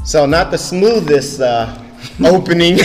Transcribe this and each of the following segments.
So not the smoothest opening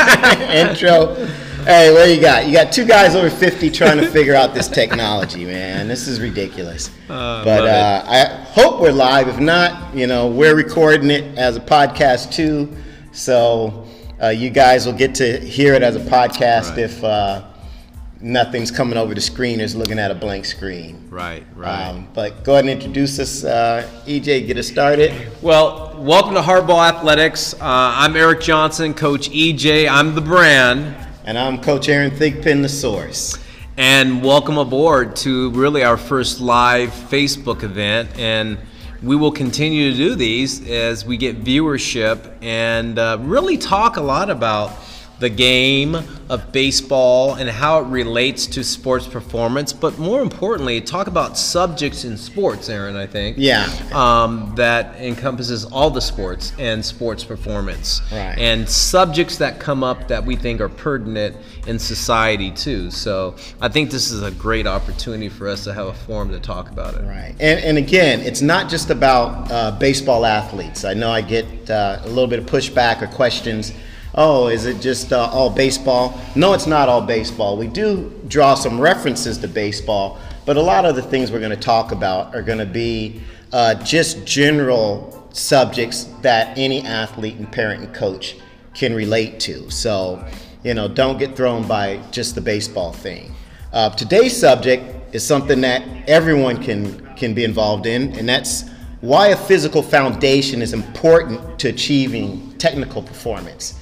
intro. Hey, what do you got? You got two guys over 50 trying to figure out this technology, man. This is ridiculous. But I hope we're live. If not, we're recording it as a podcast too. So you guys will get to hear it as a podcast if nothing's coming over the screen. Is looking at a blank screen. Right. But go ahead and introduce us. EJ, get us started. Well, welcome to Hardball Athletics. I'm Eric Johnson, Coach EJ. I'm the brand. And I'm Coach Aaron Thigpen, the source. And welcome aboard to really our first live Facebook event. And we will continue to do these as we get viewership and really talk a lot about the game of baseball and how it relates to sports performance, but more importantly, talk about subjects in sports, Aaron, I think. Yeah. That encompasses all the sports and sports performance. Right. And subjects that come up that we think are pertinent in society too. So I think this is a great opportunity for us to have a forum to talk about it. Right. And again, it's not just about baseball athletes. I know I get a little bit of pushback or questions. Oh, is it just all baseball? No, it's not all baseball. We do draw some references to baseball, but a lot of the things we're going to talk about are going to be just general subjects that any athlete and parent and coach can relate to. So, don't get thrown by just the baseball thing. Today's subject is something that everyone can be involved in, and that's why a physical foundation is important to achieving technical performance.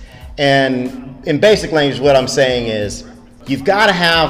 And in basic language, what I'm saying is you've got to have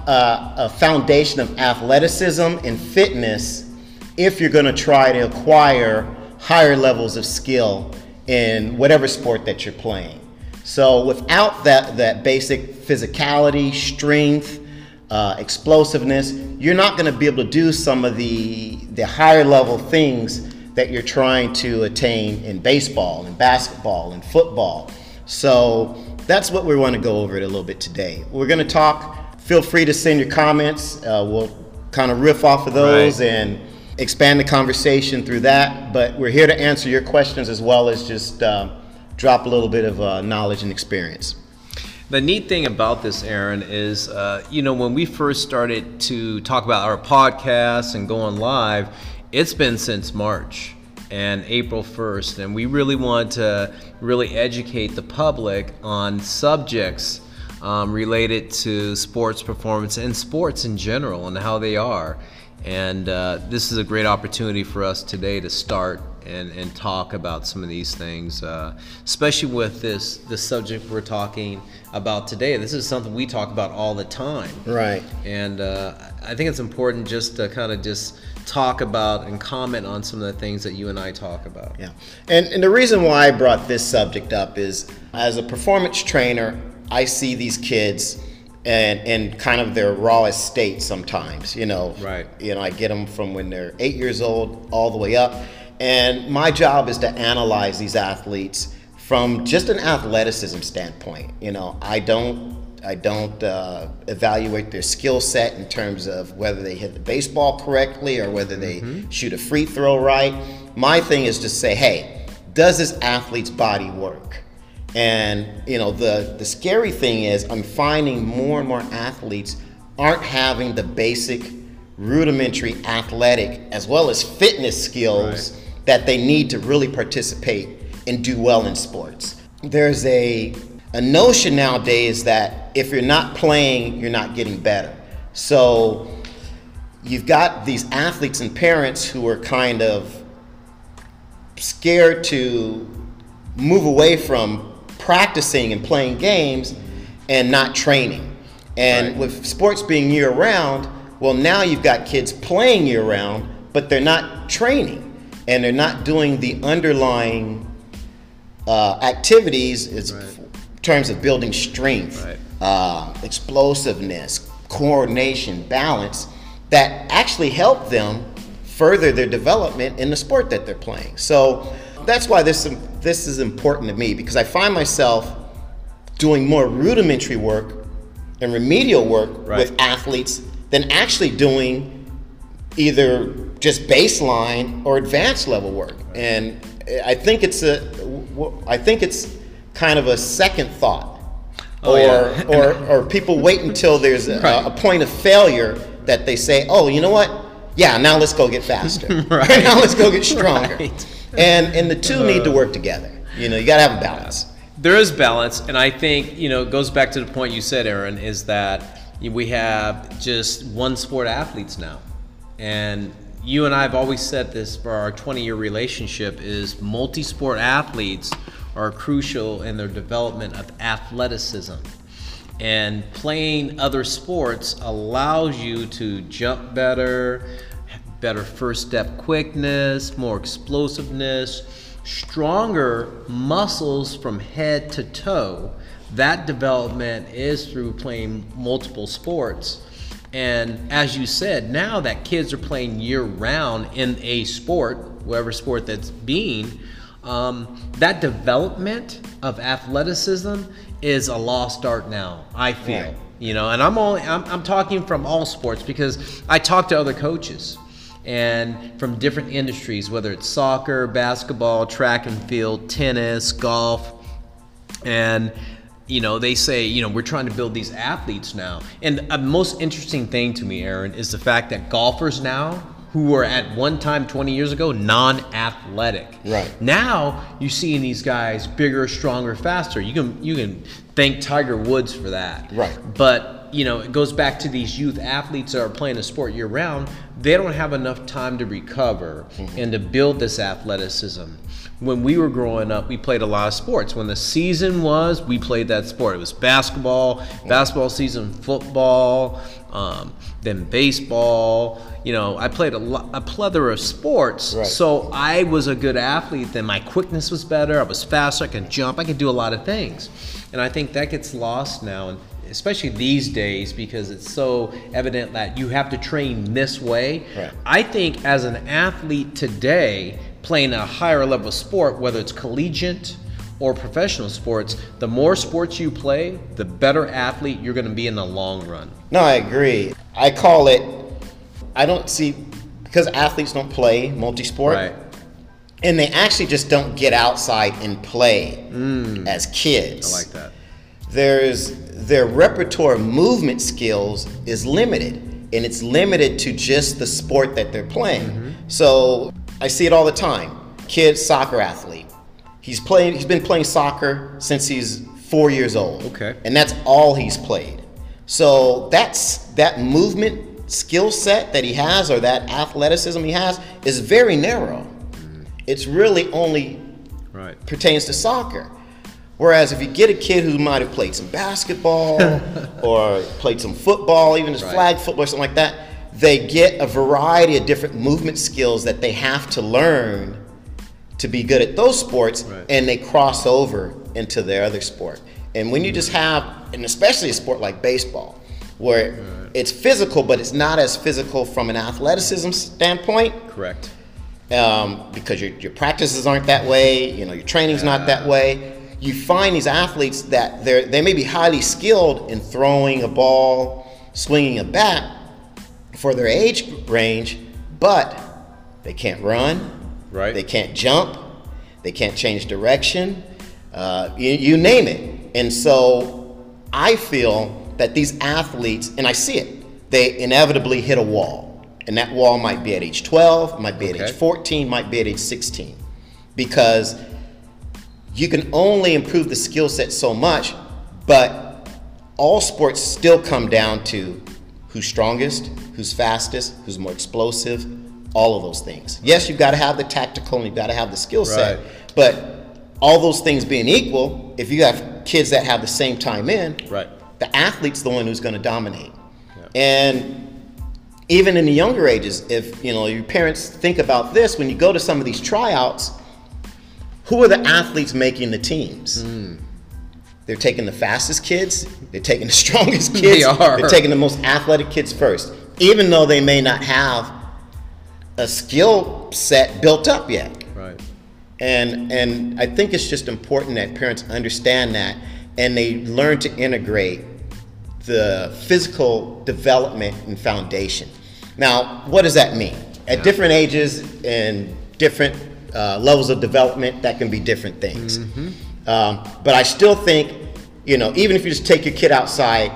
a foundation of athleticism and fitness if you're going to try to acquire higher levels of skill in whatever sport that you're playing. So without that basic physicality, strength, explosiveness, you're not going to be able to do some of the higher level things that you're trying to attain in baseball, and basketball, and football. So that's what we want to go over it a little bit today. We're going to talk. Feel free to send your comments. We'll kind of riff off of those and expand the conversation through that. But we're here to answer your questions as well as just drop a little bit of knowledge and experience. The neat thing about this, Aaron, is, when we first started to talk about our podcast and going live, it's been since March and April 1st, and we really want to really educate the public on subjects related to sports performance and sports in general and how they are. And this is a great opportunity for us today to start and talk about some of these things, especially with this subject we're talking about today. This is something we talk about all the time. Right. And I think it's important just to kind of just talk about and comment on some of the things that you and I talk about. Yeah. And the reason why I brought this subject up is, as a performance trainer, I see these kids and kind of their rawest state sometimes, Right. I get them from when they're 8 years old all the way up. And my job is to analyze these athletes from just an athleticism standpoint. I don't evaluate their skill set in terms of whether they hit the baseball correctly or whether they shoot a free throw right. My thing is to say, hey, does this athlete's body work? And the scary thing is I'm finding more and more athletes aren't having the basic rudimentary athletic as well as fitness skills that they need to really participate and do well in sports. There's a notion nowadays that if you're not playing, you're not getting better. So you've got these athletes and parents who are kind of scared to move away from practicing and playing games and not training. And with sports being year-round, well, now you've got kids playing year-round, but they're not training. And they're not doing the underlying activities in terms of building strength, explosiveness, coordination, balance, that actually help them further their development in the sport that they're playing. So that's why this is important to me, because I find myself doing more rudimentary work and remedial work with athletes than actually doing either just baseline or advanced level work. And I think it's I think it's kind of a second thought, or people wait until there's a point of failure that they say, oh, you know what? Yeah, now let's go get faster. Right. Now let's go get stronger. Right. And the two need to work together. You got to have a balance. There is balance, and I think it goes back to the point you said, Aaron, is that we have just one sport athletes now, and you and I have always said this for our 20-year relationship is multi-sport athletes are crucial in their development of athleticism. And playing other sports allows you to jump better first step quickness, more explosiveness, stronger muscles from head to toe. That development is through playing multiple sports. And as you said, now that kids are playing year-round in a sport, whatever sport that's being, that development of athleticism is a lost art now, I feel. Right. And I'm talking from all sports because I talk to other coaches and from different industries, whether it's soccer, basketball, track and field, tennis, golf, and they say, we're trying to build these athletes now. And the most interesting thing to me, Aaron, is the fact that golfers now, who were at one time 20 years ago non-athletic, right, now you're seeing these guys bigger, stronger, faster. You can thank Tiger Woods for that. Right. But it goes back to these youth athletes that are playing a sport year round. They don't have enough time to recover and to build this athleticism. When we were growing up, we played a lot of sports. When the season was, we played that sport. It was basketball season, football, then baseball. I played a plethora of sports. Right. So I was a good athlete. Then my quickness was better. I was faster. I could jump. I could do a lot of things. And I think that gets lost now, and especially these days, because it's so evident that you have to train this way. Right. I think as an athlete today, playing a higher level sport, whether it's collegiate or professional sports, the more sports you play, the better athlete you're going to be in the long run. No, I agree. I call it, because athletes don't play multi-sport, right, and they actually just don't get outside and play as kids. I like that. Their repertoire of movement skills is limited, and it's limited to just the sport that they're playing. So I see it all the time. Kid soccer athlete. He's been playing soccer since he's 4 years old. Okay. And that's all he's played. So that movement skill set that he has, or that athleticism he has, is very narrow. It's really only pertains to soccer. Whereas if you get a kid who might have played some basketball or played some football, even just flag football or something like that, they get a variety of different movement skills that they have to learn to be good at those sports, and they cross over into their other sport. And when you just have, and especially a sport like baseball, where it's physical, but it's not as physical from an athleticism standpoint. Correct. Because your practices aren't that way, your training's not that way. You find these athletes that they may be highly skilled in throwing a ball, swinging a bat for their age range, but they can't run, they can't jump, they can't change direction, you name it. And so I feel that these athletes, and I see it, they inevitably hit a wall. And that wall might be at age 12, might be at age 14, might be at age 16. Because you can only improve the skill set so much, but all sports still come down to who's strongest, who's fastest, who's more explosive, all of those things. Yes, you've got to have the tactical and you've got to have the skill set, but all those things being equal, if you have kids that have the same time in, the athlete's the one who's going to dominate. And even in the younger ages, if your parents think about this, when you go to some of these tryouts, who are the athletes making the teams? They're taking the fastest kids, they're taking the strongest kids, they're taking the most athletic kids first, even though they may not have a skill set built up yet. And I think it's just important that parents understand that, and they learn to integrate the physical development and foundation. Now, what does that mean? At different ages and different levels of development, that can be different things. But I still think, even if you just take your kid outside,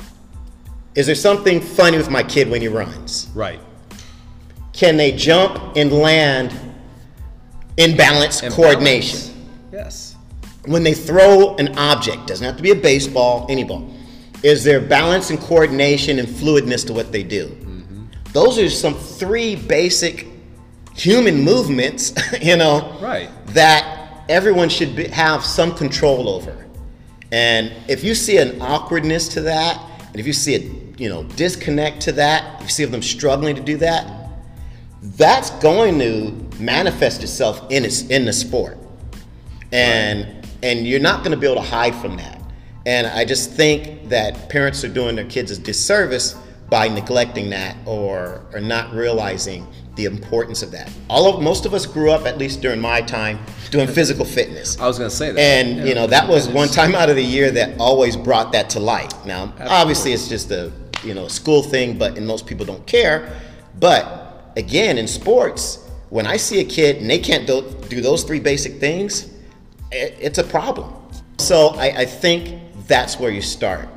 is there something funny with my kid when he runs? Right. Can they jump and land in balance, coordination? Yes. When they throw an object, doesn't have to be a baseball, any ball, is there balance and coordination and fluidness to what they do? Those are some 3 basic human movements, Right. that everyone should have some control over. And if you see an awkwardness to that, and if you see a disconnect to that, if you see them struggling to do that, that's going to manifest itself in the sport. And you're not going to be able to hide from that. And I just think that parents are doing their kids a disservice by neglecting that or not realizing the importance of that. Most of us grew up, at least during my time, doing physical fitness. I was going to say that. And that was one time out of the year that always brought that to light. Now, obviously, it's just a school thing, and most people don't care. But again, in sports, when I see a kid and they can't do those 3 basic things, it's a problem. So I think that's where you start.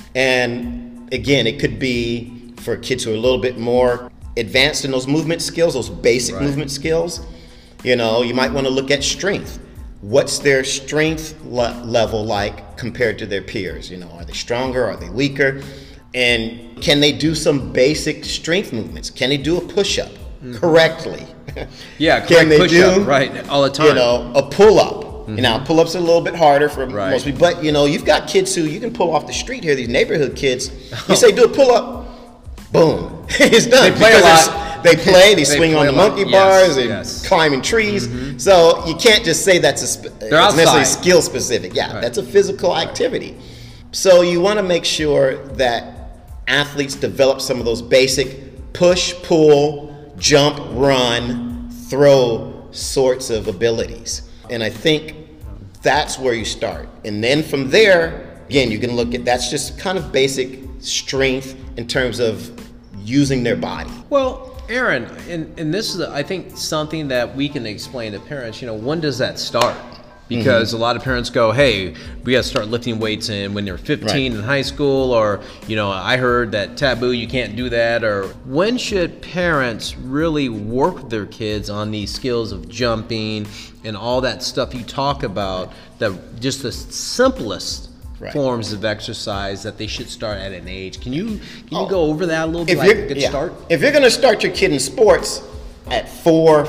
And again, it could be for kids who are a little bit more advanced in those movement skills, those basic movement skills. You might want to look at strength. What's their strength level like compared to their peers? Are they stronger? Are they weaker? And can they do some basic strength movements? Can they do a push-up correctly? Yeah, can they push-up, right, all the time. A pull-up. Now, pull-ups are a little bit harder for most people, but you've got kids who you can pull off the street here, these neighborhood kids. You say, do a pull-up, boom, it's done. They play a lot. They swing on the monkey bars, and climbing trees. So you can't just say that's necessarily skill specific. Yeah, that's a physical activity. So you want to make sure that athletes develop some of those basic push, pull, jump, run, throw sorts of abilities. And I think that's where you start. And then from there, again, you can look at, that's just kind of basic strength in terms of using their body. Well, Aaron, and this is, I think, something that we can explain to parents, when does that start? Because a lot of parents go, hey, we got to start lifting weights when they're 15 in high school, or, I heard that taboo, you can't do that. Or when should parents really work with their kids on these skills of jumping and all that stuff you talk about, that just the simplest forms of exercise that they should start at an age? Can you go over that a little bit, like a good start? If you're going to start your kid in sports at 4 or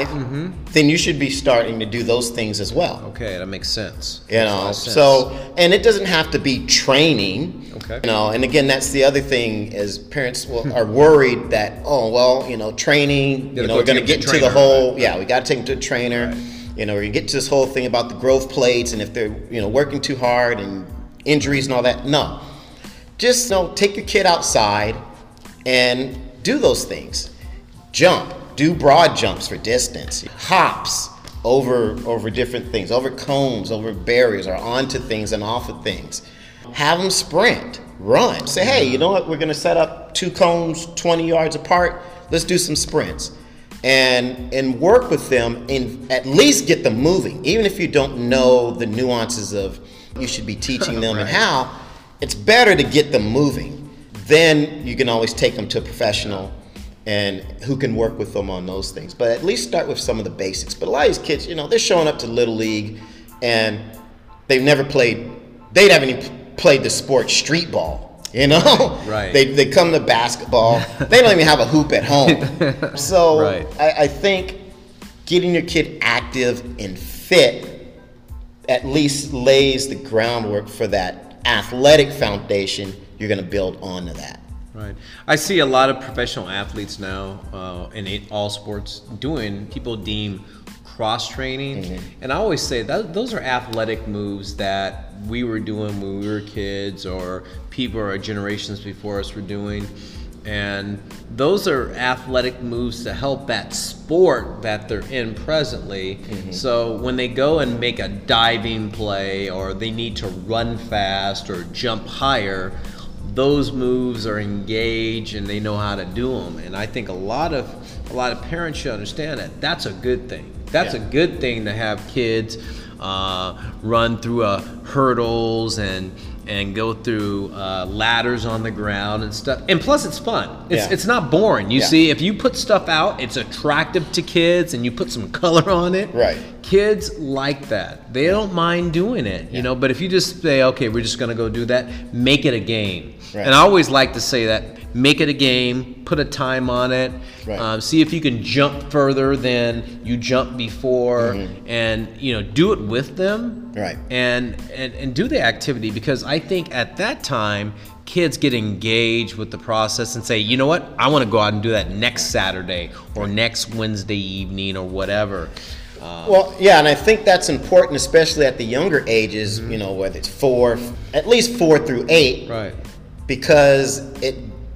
5, then you should be starting to do those things as well. Okay, that makes sense. So, and it doesn't have to be training. Okay. And again, that's the other thing, is parents are worried that, training, we're going to get to the whole, we got to take them to a trainer. We're going to get to this whole thing about the growth plates, and if they're, working too hard and injuries and all that. No, just take your kid outside and do those things. Jump. Do broad jumps for distance, hops over different things, over cones, over barriers, or onto things and off of things. Have them sprint, run. Say, hey, you know what? We're going to set up 2 cones 20 yards apart. Let's do some sprints, and work with them, and at least get them moving. Even if you don't know the nuances of, you should be teaching them and how. It's better to get them moving. Then you can always take them to a professional and who can work with them on those things. But at least start with some of the basics. But a lot of these kids, they're showing up to Little League and they've never played, they haven't even played the sport street ball, Right. They come to basketball, they don't even have a hoop at home. So I think getting your kid active and fit at least lays the groundwork for that athletic foundation you're gonna build onto that. Right. I see a lot of professional athletes now in all sports people deem cross-training. And I always say that those are athletic moves that we were doing when we were kids, or people or generations before us were doing. And those are athletic moves to help that sport that they're in presently. So when they go and make a diving play, or they need to run fast or jump higher, those moves are engaged and they know how to do them. And I think a lot of parents should understand that that's a good thing. That's Yeah. a good thing to have kids run through hurdles and go through ladders on the ground and stuff. And plus, it's fun. Yeah. It's not boring. You Yeah. see, if you put stuff out, it's attractive to kids, and you put some color on it. Right. Kids like that. They don't mind doing it, you know. But if you just say, okay, we're just going to go do that, make it a game. Right. And I always like to say that. Make it a game, put a time on it, Right. see if you can jump further than you jumped before, and do it with them, Right. and do the activity, because I think at that time kids get engaged with the process and say, you know what, I want to go out and do that next Saturday or next Wednesday evening or whatever. Well, yeah, and I think that's important, especially at the younger ages, whether it's at least 4 through 8, Right. because it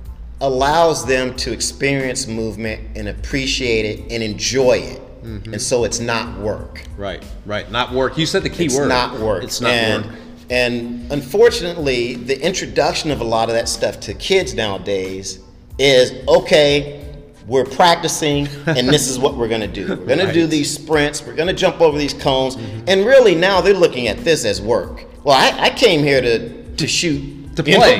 allows them to experience movement and appreciate it and enjoy it. And so it's not work. Right. Not work. You said the key It's word. not work. It's not work. And unfortunately, the introduction of a lot of that stuff to kids nowadays is, okay, we're practicing and this is what we're going to do. We're going to do these sprints. We're going to jump over these cones. And really now they're looking at this as work. Well, I came here to shoot. To play.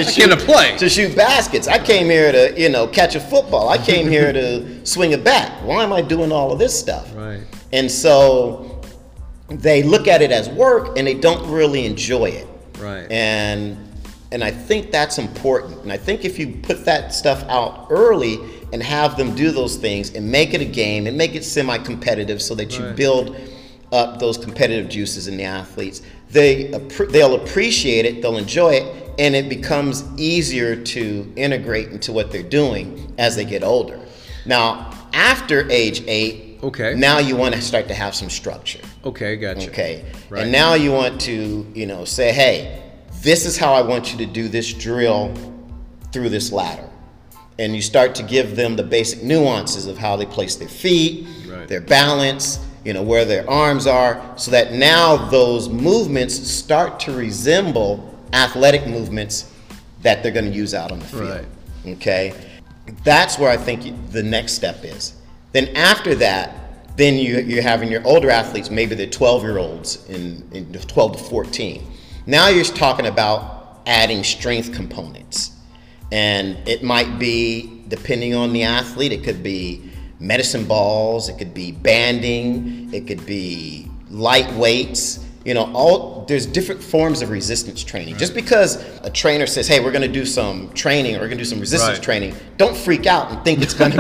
To shoot baskets. I came here to, catch a football. I came here to swing a bat. Why am I doing all of this stuff? Right. And so they look at it as work and they don't really enjoy it. Right. And I think that's important. And I think if you put that stuff out early and have them do those things and make it a game and make it semi-competitive so that you build up those competitive juices in the athletes, they'll appreciate it, they'll enjoy it, and it becomes easier to integrate into what they're doing as they get older. Now, after age 8, Okay. now you want to start to have some structure. Okay, gotcha. Okay. Right. And now you want to, say, hey, this is how I want you to do this drill through this ladder. And you start to give them the basic nuances of how they place their feet, their balance, where their arms are, so that now those movements start to resemble athletic movements that they're going to use out on the field. Right. Okay? That's where I think the next step is. Then after that, then you're having your older athletes, maybe they're 12-year-olds in 12 to 14. Now you're talking about adding strength components. And it might be, depending on the athlete, it could be medicine balls, it could be banding, it could be light weights. There's different forms of resistance training. Just because a trainer says, hey, we're going to do some training or we're going to do some resistance training, don't freak out and think it's going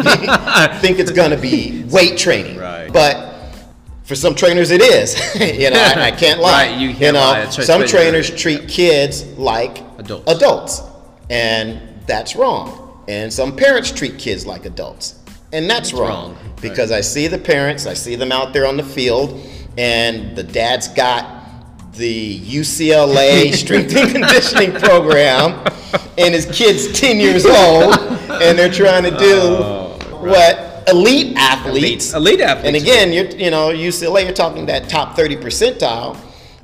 to be weight training. Right. But for some trainers it is. I can't lie. Right, you can't lie. That's right. Some trainers treat kids like adults, and that's wrong. And some parents treat kids like adults, and that's wrong. Because I see the parents, I see them out there on the field, and the dad's got the UCLA strength and conditioning program, and his kid's 10 years old, and they're trying to do what elite athletes. And again, UCLA, you're talking that top 30 percentile,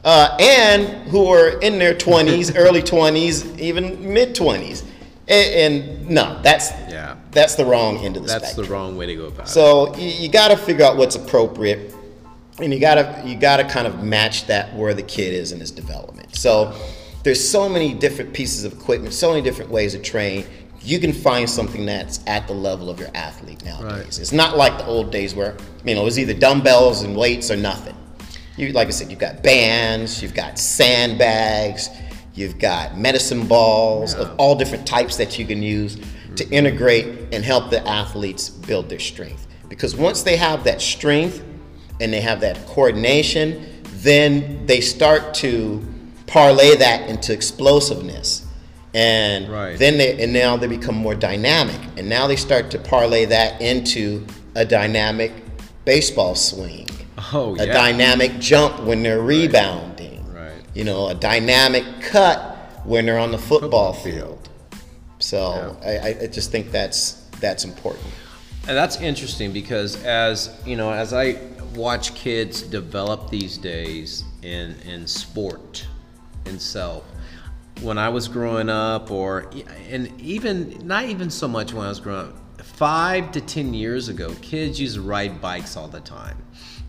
and who are in their 20s, early 20s, even mid 20s. And no, that's the wrong end of the spectrum. That's the wrong way to go about it. So you got to figure out what's appropriate, and you got to kind of match that where the kid is in his development. So there's so many different pieces of equipment, so many different ways to train. You can find something that's at the level of your athlete nowadays. Right. It's not like the old days where it was either dumbbells and weights or nothing. Like I said, you've got bands, you've got sandbags, you've got medicine balls of all different types that you can use to integrate and help the athletes build their strength. Because once they have that strength and they have that coordination, then they start to parlay that into explosiveness. And then now they become more dynamic. And now they start to parlay that into a dynamic baseball swing. A dynamic jump when they're rebounding. A dynamic cut when they're on the football field. So I just think that's important. And that's interesting because as I watch kids develop these days in sport itself, when I was growing up, and even not even so much when I was growing up, 5 to 10 years ago, kids used to ride bikes all the time.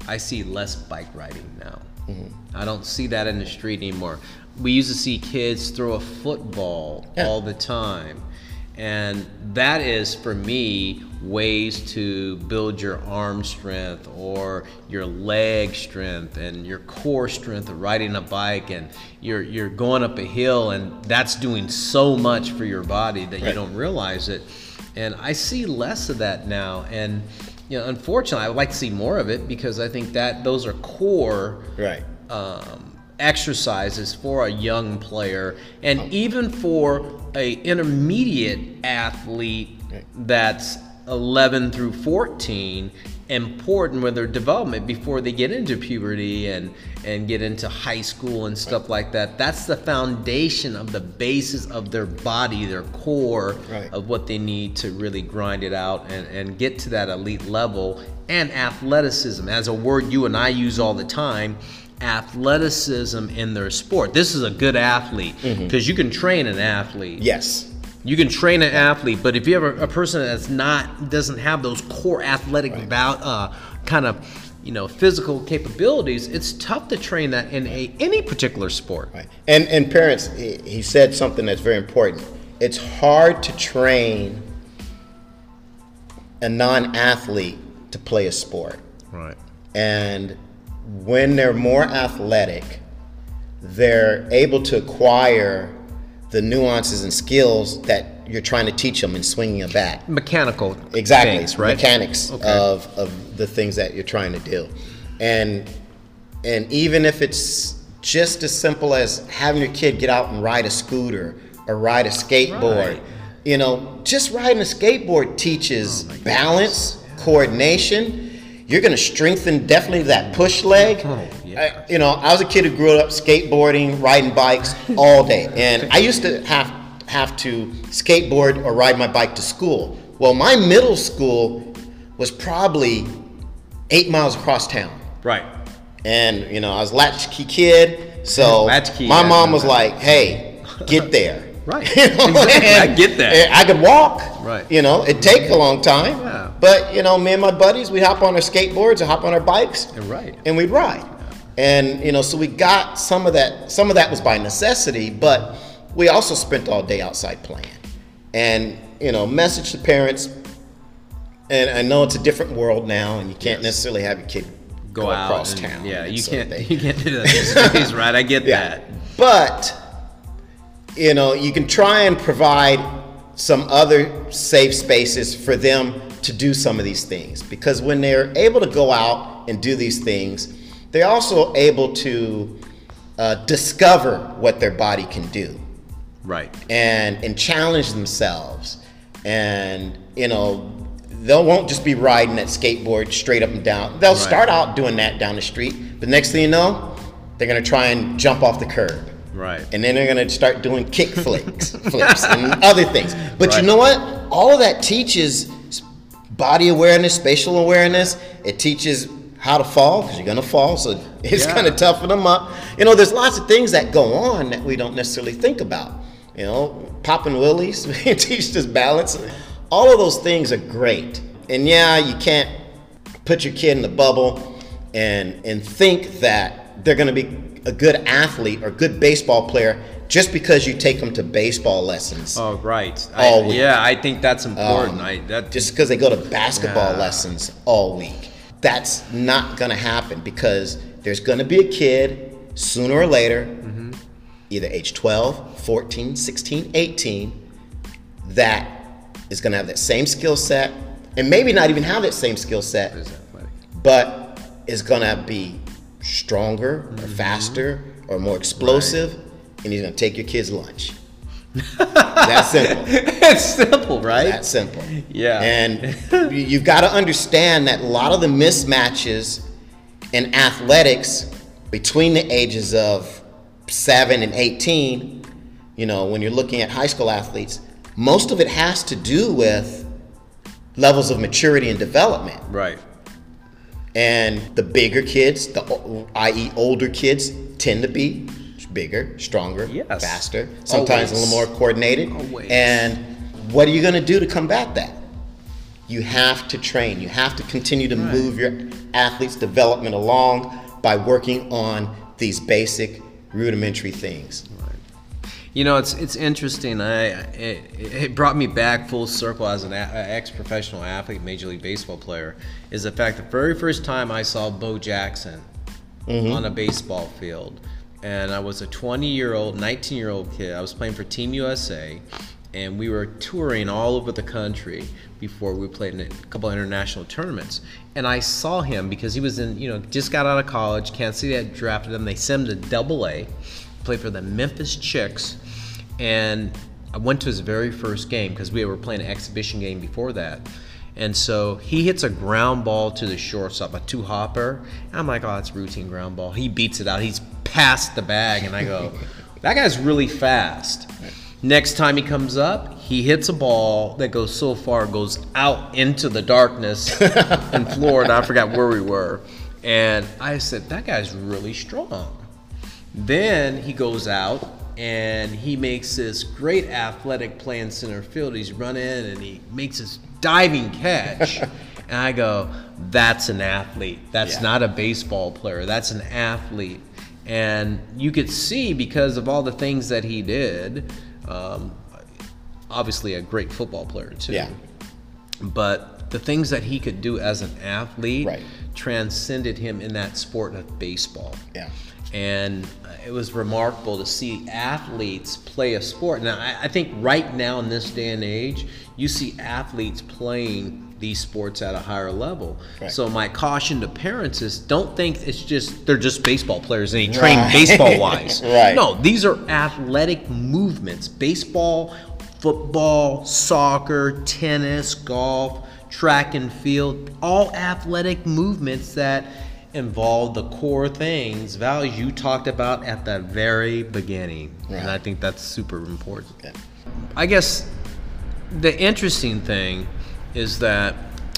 I see less bike riding now. I don't see that in the street anymore. We used to see kids throw a football all the time. And that is, for me, ways to build your arm strength or your leg strength and your core strength of riding a bike, and you're going up a hill, and that's doing so much for your body that you don't realize it. And I see less of that now. And unfortunately, I would like to see more of it, because I think that those are core exercises for a young player, and even for a intermediate athlete that's 11 through 14, important with their development before they get into puberty and get into high school and stuff like that. That's the foundation of the basis of their body, their core of what they need to really grind it out and get to that elite level. And athleticism, as a word you and I use all the time, athleticism in their sport. This is a good athlete, because you can train an athlete. Yes. You can train an athlete, but if you have a person that's doesn't have those core athletic kind of physical capabilities, it's tough to train that in any particular sport. Right. And parents, he said something that's very important. It's hard to train a non-athlete to play a sport. Right. And when they're more athletic, they're able to acquire the nuances and skills that you're trying to teach them in swinging a bat. Mechanical things, right? Mechanics of the things that you're trying to do. And even if it's just as simple as having your kid get out and ride a scooter or ride a skateboard, just riding a skateboard teaches balance, coordination. You're going to strengthen definitely that push leg. I was a kid who grew up skateboarding, riding bikes all day. And I used to have to skateboard or ride my bike to school. Well, my middle school was probably 8 miles across town. Right. And, I was a latchkey kid. So my mom was like, hey, get there. Right. Exactly. I get that. I could walk. Right. It'd take a long time. Yeah. But, me and my buddies, we'd hop on our skateboards or hop on our bikes. And we'd ride. And, so we got some of that. Some of that was by necessity, but we also spent all day outside playing. And, message to parents. And I know it's a different world now, and you can't necessarily have your kid go out across town. Yeah, you can't do that these days, right? I get that. But you can try and provide some other safe spaces for them to do some of these things, because when they're able to go out and do these things, they're also able to discover what their body can do. Right. And challenge themselves. And, they won't just be riding that skateboard straight up and down. They'll start out doing that down the street, but next thing you know, they're going to try and jump off the curb. Right. And then they're going to start doing kick flips and other things. But you know what? All of that teaches body awareness, spatial awareness. It teaches how to fall, because you're going to fall, so it's going to toughen them up. There's lots of things that go on that we don't necessarily think about. Popping willies, teaches us balance. All of those things are great. And you can't put your kid in the bubble and think that they're going to be a good athlete or good baseball player just because you take them to baseball lessons. Oh, right. All week. Yeah, I think that's important. Just because they go to basketball lessons all week. That's not going to happen, because there's going to be a kid sooner or later, either age 12, 14, 16, 18, that is going to have that same skill set, and maybe not even have that same skill set, but is going to be stronger or faster or more explosive, and he's going to take your kid's lunch. That's simple. It's simple, right? That's simple. Yeah. And you've got to understand that a lot of the mismatches in athletics between the ages of 7 and 18, when you're looking at high school athletes, most of it has to do with levels of maturity and development. Right. And the bigger kids, i.e. older kids, tend to be bigger, stronger, faster, sometimes a little more coordinated. Always. And what are you going to do to combat that? You have to train. You have to continue to move your athlete's development along by working on these basic rudimentary things. You know, it's interesting. It brought me back full circle as an ex-professional athlete, Major League Baseball player, is the fact the very first time I saw Bo Jackson on a baseball field, and I was a 19-year-old kid. I was playing for Team USA, and we were touring all over the country before we played in a couple of international tournaments. And I saw him because he was just got out of college. Kansas City had drafted him. They sent him to Double-A, played for the Memphis Chicks, and I went to his very first game because we were playing an exhibition game before that. And so he hits a ground ball to the shortstop, a two-hopper. And I'm like, oh, that's routine ground ball. He beats it out. He's past the bag. And I go, that guy's really fast. Next time he comes up, he hits a ball that goes so far, goes out into the darkness in Florida. I forgot where we were. And I said, that guy's really strong. Then he goes out and he makes this great athletic play in center field. He's running and he makes this diving catch. And I go, that's an athlete. That's not a baseball player. That's an athlete. And you could see, because of all the things that he did, obviously a great football player too. Yeah. But the things that he could do as an athlete transcended him in that sport of baseball. Yeah. And it was remarkable to see athletes play a sport. Now, I think right now in this day and age, you see athletes playing these sports at a higher level. Right. So my caution to parents is, don't think they're just baseball players and they train baseball-wise. No, these are athletic movements. Baseball, football, soccer, tennis, golf, track and field, all athletic movements that involve the core things, values you talked about at the very beginning. And I think that's super important. I guess the interesting thing is that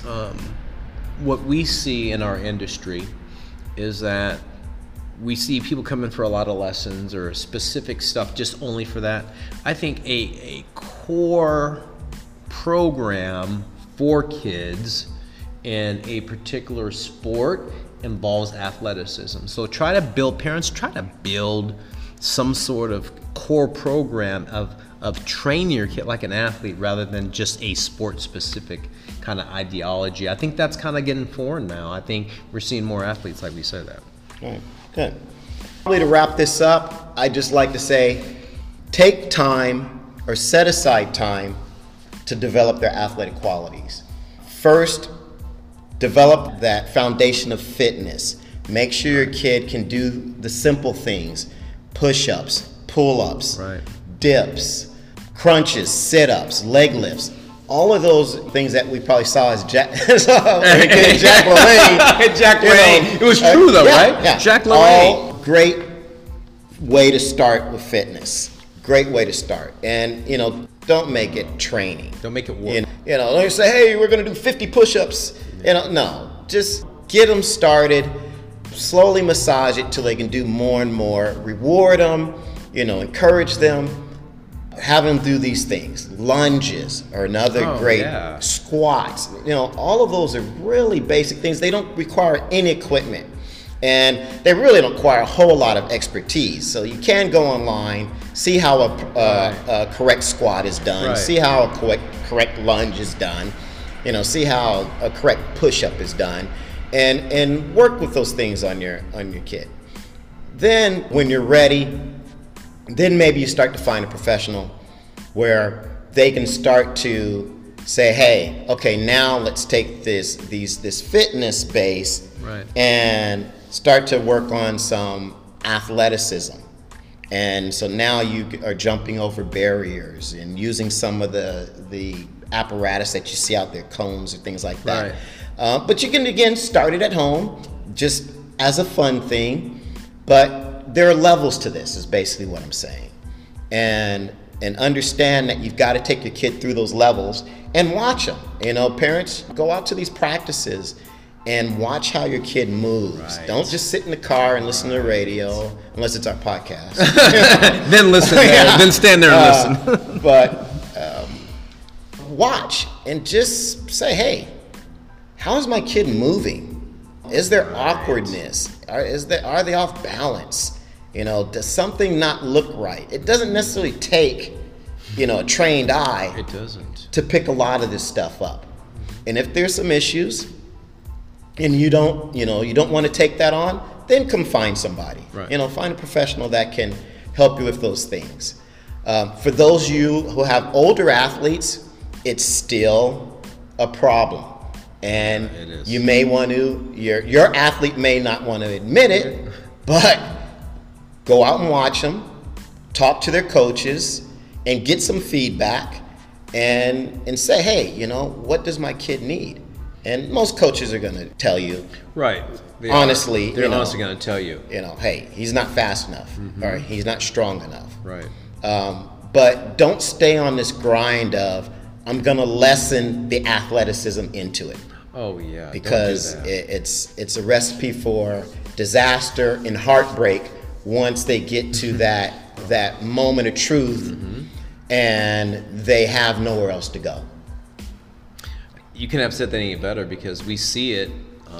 what we see in our industry is that we see people come in for a lot of lessons or specific stuff just only for that. I think a core program for kids in a particular sport involves athleticism. So parents try to build some sort of core program of training your kid like an athlete rather than just a sport-specific kind of ideology. I think that's kind of getting foreign now. I think we're seeing more athletes like we said that. Right. Good. Probably to wrap this up, I'd just like to say, take time or set aside time to develop their athletic qualities. First, develop that foundation of fitness. Make sure your kid can do the simple things: push-ups, pull-ups, dips, crunches, sit-ups, leg lifts. All of those things that we probably saw as Jack LaLanne. Jack LaLanne. It was true though, right? Yeah. Jack LaLanne. All great way to start with fitness. Great way to start. And, don't make it training. Don't make it work. Don't say, hey, we're going to do 50 push-ups. No, just get them started. Slowly massage it till they can do more and more. Reward them, encourage them. Have them do these things. Lunges are another great. Squats. All of those are really basic things. They don't require any equipment. And they really don't require a whole lot of expertise. So you can go online, see how a correct squat is done, see how a correct lunge is done, see how a correct push-up is done, and work with those things on your kid. Then when you're ready, then maybe you start to find a professional where they can start to say, hey, okay, now let's take this fitness base and start to work on some athleticism. And so now you are jumping over barriers and using some of the apparatus that you see out there, cones or things like that. But you can, again, start it at home just as a fun thing. But there are levels to this, is basically what I'm saying. And understand that you've got to take your kid through those levels and watch them. Parents, go out to these practices and watch how your kid moves. Don't just sit in the car and listen to the radio, unless it's our podcast. Then listen there. Then stand there and listen. But watch and just say, hey, how is my kid moving? Is there awkwardness? Are they off balance? Does something not look right? It doesn't necessarily take, a trained eye. It doesn't. To pick a lot of this stuff up. And if there's some issues and you don't want to take that on, then come find somebody. Right. Find a professional that can help you with those things. For those of you who have older athletes, it's still a problem. And it is. You may want to, your athlete may not want to admit it, but go out and watch them, talk to their coaches, and get some feedback, and say, hey, what does my kid need? And most coaches are going to tell you, right? Honestly, they're honestly going to tell you, hey, he's not fast enough, or he's not strong enough, right? But don't stay on this grind of, I'm going to lessen the athleticism into it. Oh yeah, because it's a recipe for disaster and heartbreak once they get to that moment of truth, and they have nowhere else to go. You can have said that any better, because we see it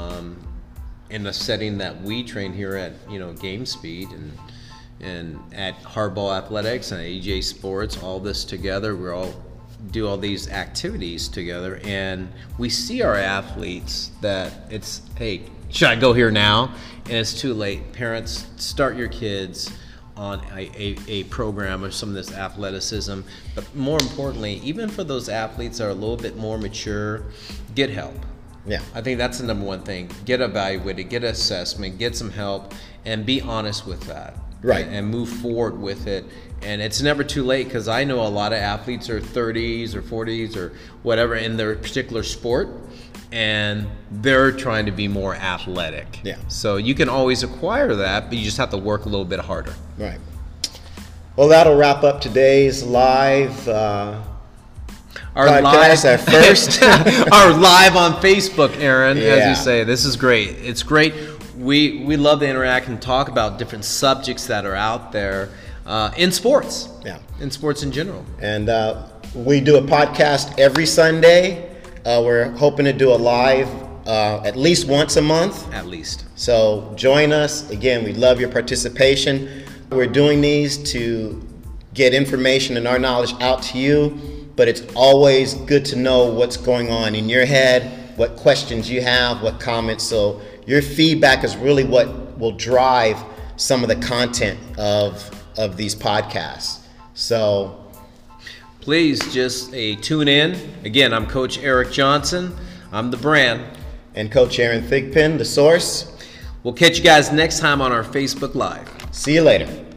in the setting that we train here at Game Speed and at Hardball Athletics and AJ Sports. All this together, we all do all these activities together, and we see our athletes that it's, hey, should I go here now? And it's too late. Parents, start your kids on a program of some of this athleticism. But more importantly, even for those athletes that are a little bit more mature, get help. Yeah. I think that's the number one thing. Get evaluated, get assessment, get some help, and be honest with that. Right. And move forward with it. And it's never too late, because I know a lot of athletes are 30s or 40s or whatever in their particular sport, and they're trying to be more athletic. Yeah. So you can always acquire that, but you just have to work a little bit harder. Right. Well, that'll wrap up today's live Our podcast, our first. Our live on Facebook, Aaron, as Yeah. you say. This is great. It's great. We love to interact and talk about different subjects that are out there in sports. Yeah. In sports in general. And we do a podcast every Sunday. We're hoping to do a live at least once a month. At least. So join us. Again, we love your participation. We're doing these to get information and our knowledge out to you, but it's always good to know what's going on in your head, what questions you have, what comments. So your feedback is really what will drive some of the content of these podcasts. So please just tune in. Again, I'm Coach Eric Johnson. I'm the brand. And Coach Aaron Thigpen, the source. We'll catch you guys next time on our Facebook Live. See you later.